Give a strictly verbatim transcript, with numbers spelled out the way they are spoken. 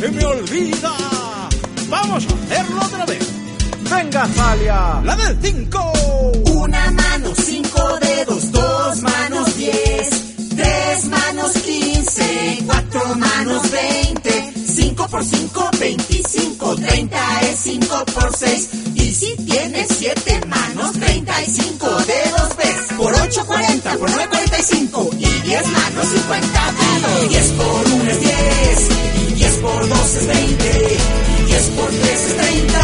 se me olvida. Vamos a hacerlo otra vez. Venga, Zalia. La del cinco. Una mano, cinco dedos, dos manos, diez. Tres manos, quince. Cuatro manos, veinte. Cinco por cinco, veinticinco. Treinta es cinco por seis. Y si tienes siete manos, treinta y cinco dedos ves. Por ocho, cuarenta. Por nueve, cuarenta y cinco. Y diez manos, cincuenta dedos. Diez por uno es diez. Y diez por dos es veinte. Y diez por tres es treinta.